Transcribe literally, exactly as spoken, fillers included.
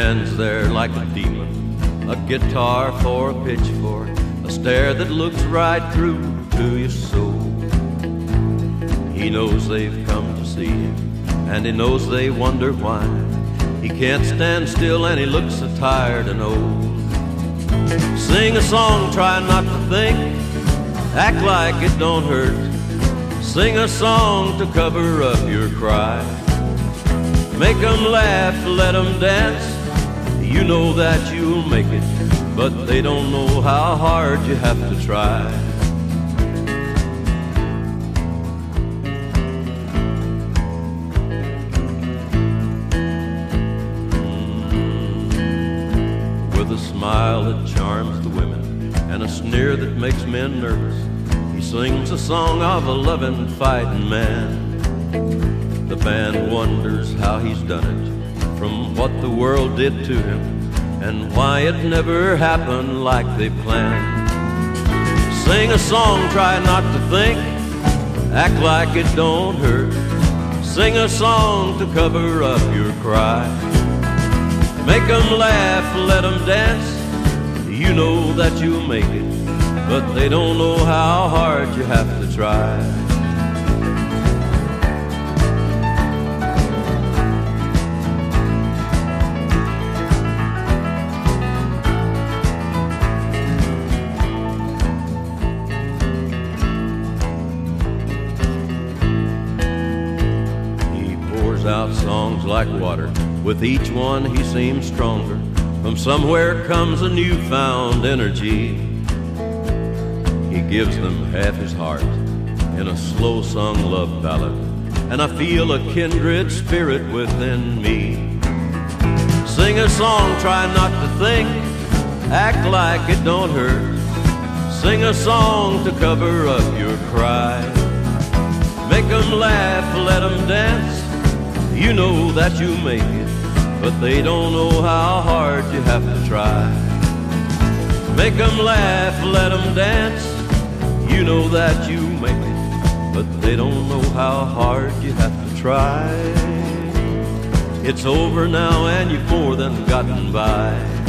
stands there like a demon, a guitar for a pitchfork, a stare that looks right through to your soul. He knows they've come to see him, and he knows they wonder why. He can't stand still and he looks so tired and old. Sing a song, try not to think, act like it don't hurt. Sing a song to cover up your cry. Make them laugh, let them dance. You know that you'll make it, but they don't know how hard you have to try. With a smile that charms the women and a sneer that makes men nervous, he sings a song of a loving, fighting man. The band wonders how he's done it, from what the world did to him, and why it never happened like they planned. Sing a song, try not to think, act like it don't hurt. Sing a song to cover up your cry. Make them laugh, let them dance. You know that you'll make it, but they don't know how hard you have to try. He pours out songs like water. With each one he seems stronger. From somewhere comes a newfound energy. He gives them half his heart in a slow-sung love ballad, and I feel a kindred spirit within me. Sing a song, try not to think, act like it don't hurt. Sing a song to cover up your cry. Make them laugh, let them dance. You know that you make it, but they don't know how hard you have to try. Make them laugh, let them dance. You know that you make it, but they don't know how hard you have to try. It's over now and you've more than gotten by.